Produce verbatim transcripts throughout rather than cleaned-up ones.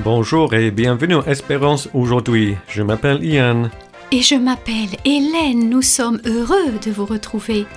Bonjour et bienvenue à Espérance aujourd'hui. Je m'appelle Ian. Et je m'appelle Hélène. Nous sommes heureux de vous retrouver.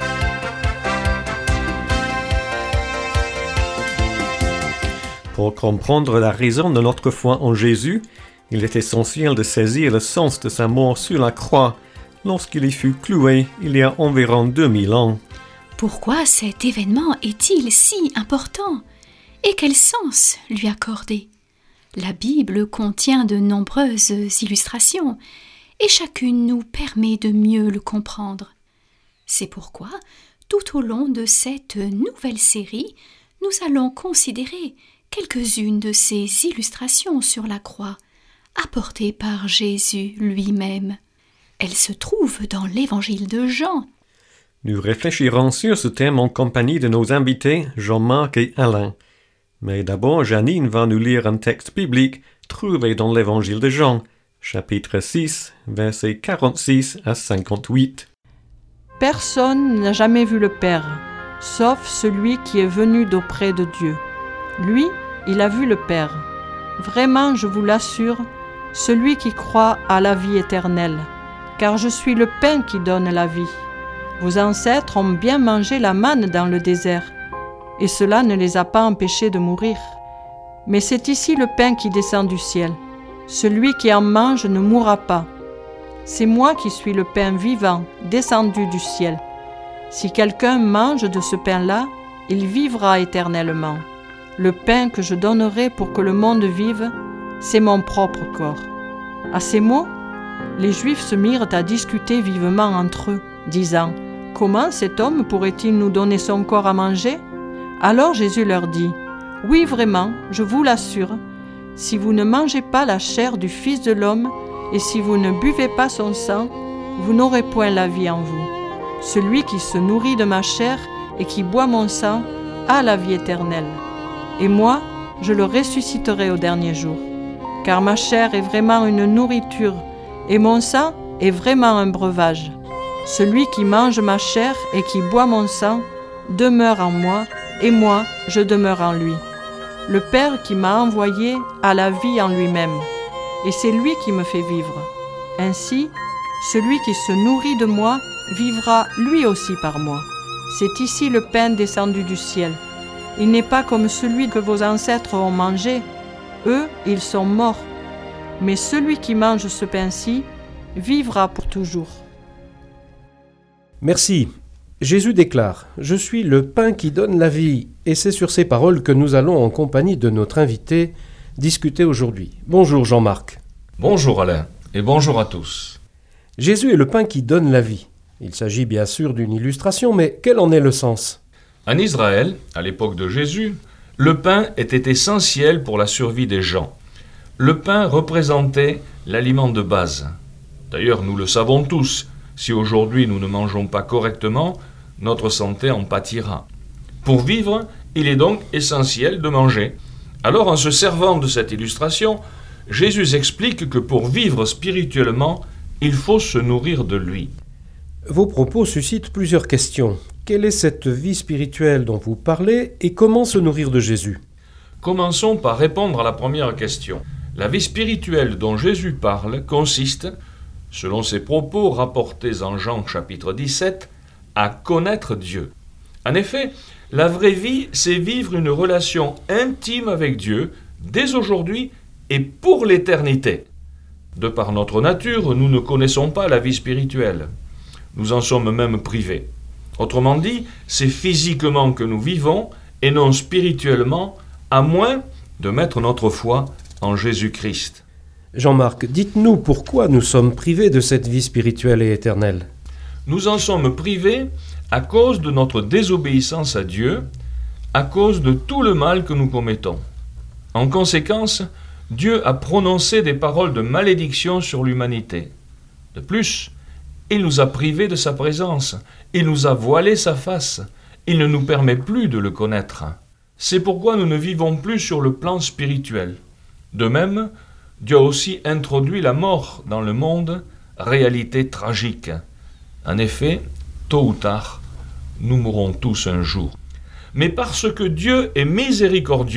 Pour comprendre la raison de notre foi en Jésus, il est essentiel de saisir le sens de sa mort sur la croix lorsqu'il y fut cloué il y a environ deux mille ans. Pourquoi cet événement est-il si important? Et quel sens lui accorder? La Bible contient de nombreuses illustrations et chacune nous permet de mieux le comprendre. C'est pourquoi, tout au long de cette nouvelle série, nous allons considérer quelques-unes de ces illustrations sur la croix, apportées par Jésus lui-même. Elles se trouvent dans l'Évangile de Jean. Nous réfléchirons sur ce thème en compagnie de nos invités Jean-Marc et Alain. Mais d'abord, Janine va nous lire un texte biblique trouvé dans l'Évangile de Jean, chapitre six, versets quarante-six à cinquante-huit. Personne n'a jamais vu le Père, sauf celui qui est venu d'auprès de Dieu. Lui, il a vu le Père. Vraiment, je vous l'assure, celui qui croit a la vie éternelle, car je suis le pain qui donne la vie. Vos ancêtres ont bien mangé la manne dans le désert, et cela ne les a pas empêchés de mourir. Mais c'est ici le pain qui descend du ciel. Celui qui en mange ne mourra pas. C'est moi qui suis le pain vivant, descendu du ciel. Si quelqu'un mange de ce pain-là, il vivra éternellement. Le pain que je donnerai pour que le monde vive, c'est mon propre corps. À ces mots, les Juifs se mirent à discuter vivement entre eux, disant « Comment cet homme pourrait-il nous donner son corps à manger ?» Alors Jésus leur dit « Oui, vraiment, je vous l'assure, si vous ne mangez pas la chair du Fils de l'homme et si vous ne buvez pas son sang, vous n'aurez point la vie en vous. Celui qui se nourrit de ma chair et qui boit mon sang a la vie éternelle. Et moi, je le ressusciterai au dernier jour. Car ma chair est vraiment une nourriture et mon sang est vraiment un breuvage. Celui qui mange ma chair et qui boit mon sang demeure en moi et moi, je demeure en lui. Le Père qui m'a envoyé a la vie en lui-même, et c'est lui qui me fait vivre. Ainsi, celui qui se nourrit de moi vivra lui aussi par moi. C'est ici le pain descendu du ciel. Il n'est pas comme celui que vos ancêtres ont mangé. Eux, ils sont morts. Mais celui qui mange ce pain-ci vivra pour toujours. Merci. Jésus déclare « Je suis le pain qui donne la vie » et c'est sur ces paroles que nous allons, en compagnie de notre invité, discuter aujourd'hui. Bonjour Jean-Marc. Bonjour Alain et bonjour à tous. Jésus est le pain qui donne la vie. Il s'agit bien sûr d'une illustration, mais quel en est le sens ? En Israël, à l'époque de Jésus, le pain était essentiel pour la survie des gens. Le pain représentait l'aliment de base. D'ailleurs, nous le savons tous, si aujourd'hui nous ne mangeons pas correctement, notre santé en pâtira. Pour vivre, il est donc essentiel de manger. Alors, en se servant de cette illustration, Jésus explique que pour vivre spirituellement, il faut se nourrir de lui. Vos propos suscitent plusieurs questions. Quelle est cette vie spirituelle dont vous parlez et comment se nourrir de Jésus ? Commençons par répondre à la première question. La vie spirituelle dont Jésus parle consiste, selon ses propos rapportés en Jean chapitre dix-sept, à connaître Dieu. En effet, la vraie vie, c'est vivre une relation intime avec Dieu dès aujourd'hui et pour l'éternité. De par notre nature, nous ne connaissons pas la vie spirituelle. Nous en sommes même privés. Autrement dit, c'est physiquement que nous vivons et non spirituellement, à moins de mettre notre foi en Jésus-Christ. Jean-Marc, dites-nous pourquoi nous sommes privés de cette vie spirituelle et éternelle. Nous en sommes privés à cause de notre désobéissance à Dieu, à cause de tout le mal que nous commettons. En conséquence, Dieu a prononcé des paroles de malédiction sur l'humanité. De plus, il nous a privés de sa présence, il nous a voilé sa face, il ne nous permet plus de le connaître. C'est pourquoi nous ne vivons plus sur le plan spirituel. De même, Dieu a aussi introduit la mort dans le monde, réalité tragique. En effet, tôt ou tard, nous mourrons tous un jour. Mais parce que Dieu est miséricordieux,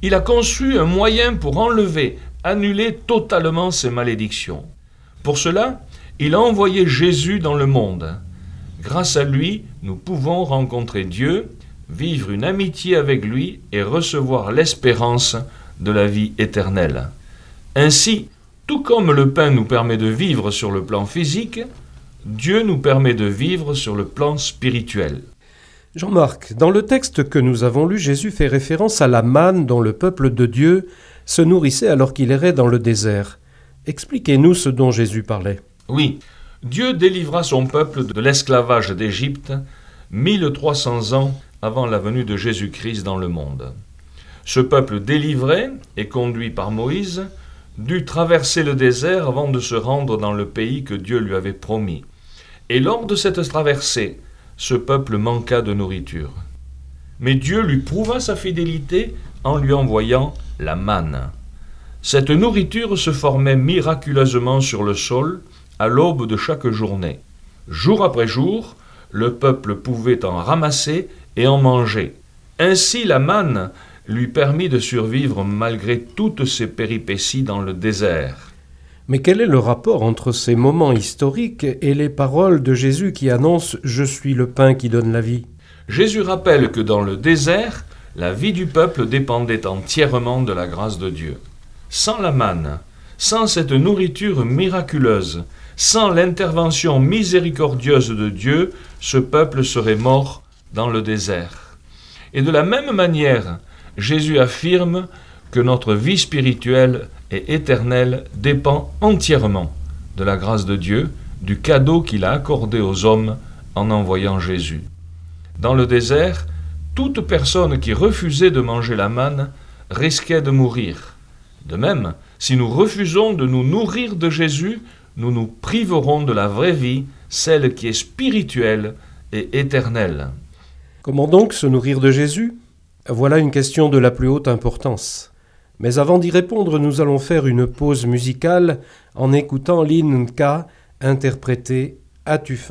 Il a conçu un moyen pour enlever, annuler totalement ces malédictions. Pour cela, il a envoyé Jésus dans le monde. Grâce à lui, nous pouvons rencontrer Dieu, vivre une amitié avec lui et recevoir l'espérance de la vie éternelle. Ainsi, tout comme le pain nous permet de vivre sur le plan physique, Dieu nous permet de vivre sur le plan spirituel. Jean-Marc, dans le texte que nous avons lu, Jésus fait référence à la manne dont le peuple de Dieu se nourrissait alors qu'il errait dans le désert. Expliquez-nous ce dont Jésus parlait. Oui, Dieu délivra son peuple de l'esclavage d'Égypte mille trois cents ans avant la venue de Jésus-Christ dans le monde. Ce peuple délivré et conduit par Moïse dut traverser le désert avant de se rendre dans le pays que Dieu lui avait promis. Et lors de cette traversée, ce peuple manqua de nourriture. Mais Dieu lui prouva sa fidélité en lui envoyant la manne. Cette nourriture se formait miraculeusement sur le sol à l'aube de chaque journée. Jour après jour, le peuple pouvait en ramasser et en manger. Ainsi la manne lui permit de survivre malgré toutes ses péripéties dans le désert. Mais quel est le rapport entre ces moments historiques et les paroles de Jésus qui annoncent « Je suis le pain qui donne la vie » ? Jésus rappelle que dans le désert, la vie du peuple dépendait entièrement de la grâce de Dieu. Sans la manne, sans cette nourriture miraculeuse, sans l'intervention miséricordieuse de Dieu, ce peuple serait mort dans le désert. Et de la même manière, Jésus affirme que notre vie spirituelle et éternelle dépend entièrement de la grâce de Dieu, du cadeau qu'il a accordé aux hommes en envoyant Jésus. Dans le désert, toute personne qui refusait de manger la manne risquait de mourir. De même, si nous refusons de nous nourrir de Jésus, nous nous priverons de la vraie vie, celle qui est spirituelle et éternelle. Comment donc se nourrir de Jésus ? Voilà une question de la plus haute importance. Mais avant d'y répondre, nous allons faire une pause musicale en écoutant l'hymne K interprété « As-tu faim ?»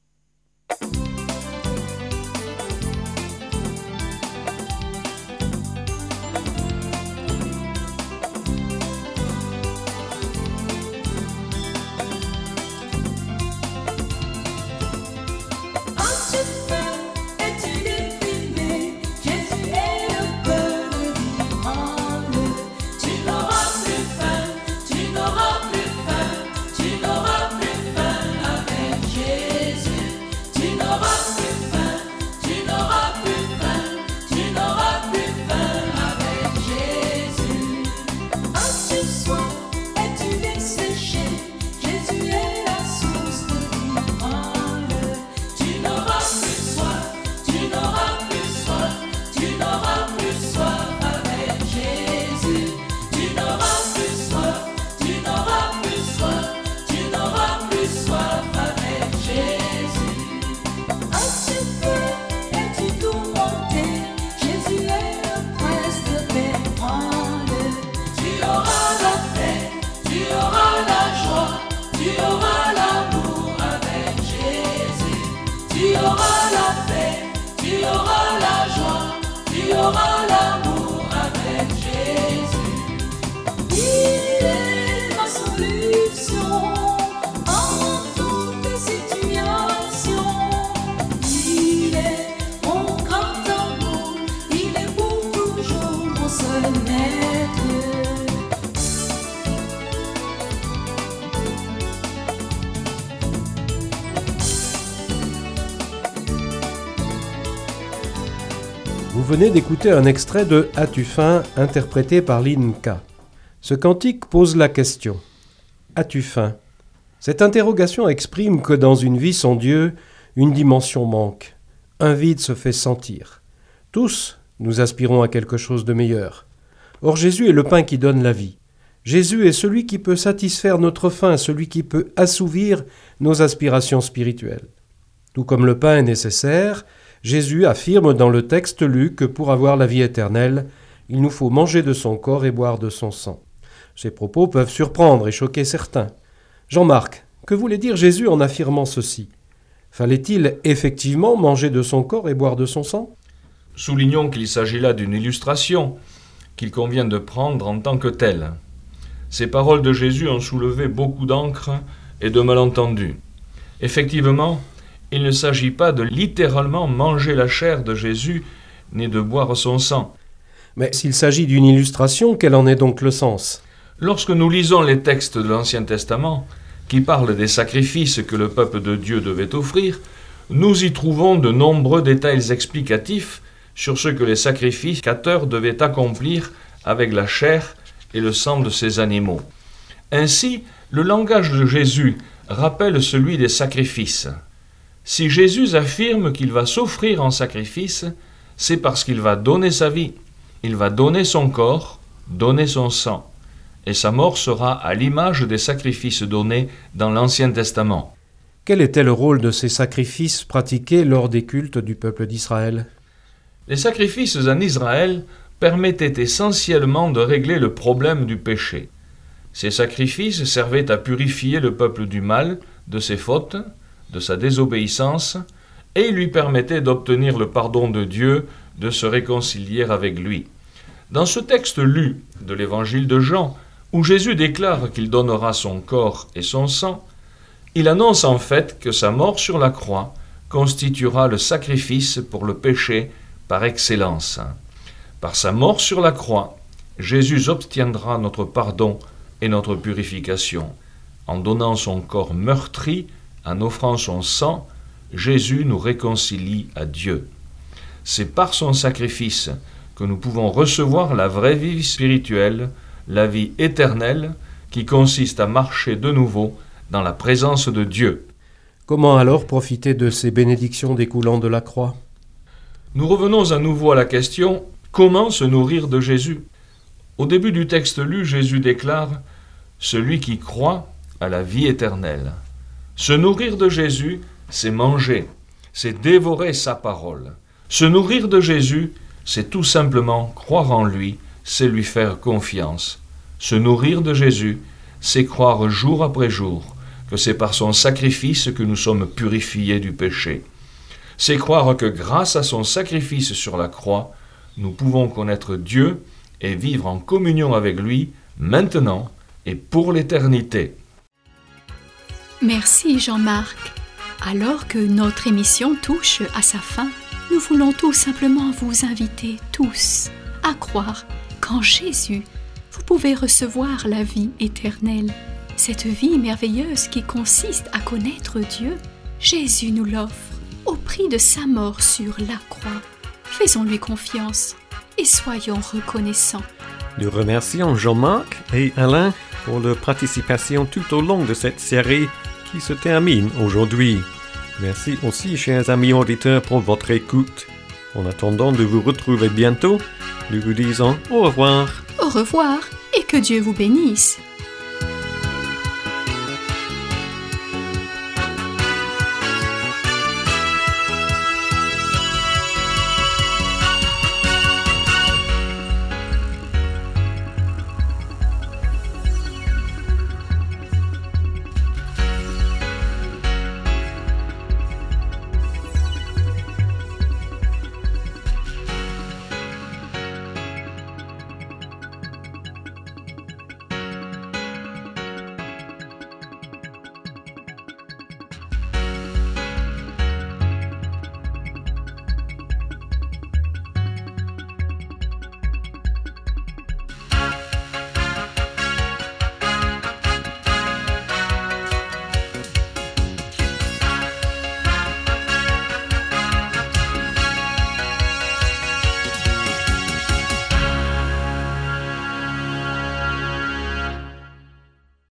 Vous venez d'écouter un extrait de « As-tu faim » interprété par l'hymne K. Ce cantique pose la question « As-tu faim » Cette interrogation exprime que dans une vie sans Dieu, une dimension manque, un vide se fait sentir. Tous, nous aspirons à quelque chose de meilleur. Or Jésus est le pain qui donne la vie. Jésus est celui qui peut satisfaire notre faim, celui qui peut assouvir nos aspirations spirituelles. Tout comme le pain est nécessaire, Jésus affirme dans le texte lu que pour avoir la vie éternelle, il nous faut manger de son corps et boire de son sang. Ces propos peuvent surprendre et choquer certains. Jean-Marc, que voulait dire Jésus en affirmant ceci ? Fallait-il effectivement manger de son corps et boire de son sang ? Soulignons qu'il s'agit là d'une illustration qu'il convient de prendre en tant que telles. Ces paroles de Jésus ont soulevé beaucoup d'encre et de malentendus. Effectivement, il ne s'agit pas de littéralement manger la chair de Jésus, ni de boire son sang. Mais s'il s'agit d'une illustration, quel en est donc le sens ? Lorsque nous lisons les textes de l'Ancien Testament, qui parlent des sacrifices que le peuple de Dieu devait offrir, nous y trouvons de nombreux détails explicatifs sur ce que les sacrificateurs devaient accomplir avec la chair et le sang de ces animaux. Ainsi, le langage de Jésus rappelle celui des sacrifices. Si Jésus affirme qu'il va s'offrir en sacrifice, c'est parce qu'il va donner sa vie. Il va donner son corps, donner son sang. Et sa mort sera à l'image des sacrifices donnés dans l'Ancien Testament. Quel était le rôle de ces sacrifices pratiqués lors des cultes du peuple d'Israël ? Les sacrifices en Israël permettaient essentiellement de régler le problème du péché. Ces sacrifices servaient à purifier le peuple du mal, de ses fautes, de sa désobéissance, et lui permettaient d'obtenir le pardon de Dieu, de se réconcilier avec lui. Dans ce texte lu de l'Évangile de Jean, où Jésus déclare qu'il donnera son corps et son sang, il annonce en fait que sa mort sur la croix constituera le sacrifice pour le péché par excellence. Par sa mort sur la croix, Jésus obtiendra notre pardon et notre purification. En donnant son corps meurtri, en offrant son sang, Jésus nous réconcilie à Dieu. C'est par son sacrifice que nous pouvons recevoir la vraie vie spirituelle, la vie éternelle, qui consiste à marcher de nouveau dans la présence de Dieu. Comment alors profiter de ces bénédictions découlant de la croix ? Nous revenons à nouveau à la question « Comment se nourrir de Jésus ?» Au début du texte lu, Jésus déclare « Celui qui croit a la vie éternelle ». Se nourrir de Jésus, c'est manger, c'est dévorer sa parole. Se nourrir de Jésus, c'est tout simplement croire en lui, c'est lui faire confiance. Se nourrir de Jésus, c'est croire jour après jour que c'est par son sacrifice que nous sommes purifiés du péché. C'est croire que grâce à son sacrifice sur la croix, nous pouvons connaître Dieu et vivre en communion avec lui maintenant et pour l'éternité. Merci Jean-Marc. Alors que notre émission touche à sa fin, nous voulons tout simplement vous inviter tous à croire qu'en Jésus, vous pouvez recevoir la vie éternelle. Cette vie merveilleuse qui consiste à connaître Dieu, Jésus nous l'offre au prix de sa mort sur la croix. Faisons-lui confiance et soyons reconnaissants. Nous remercions Jean-Marc et Alain pour leur participation tout au long de cette série qui se termine aujourd'hui. Merci aussi, chers amis auditeurs, pour votre écoute. En attendant de vous retrouver bientôt, nous vous disons au revoir. Au revoir et que Dieu vous bénisse.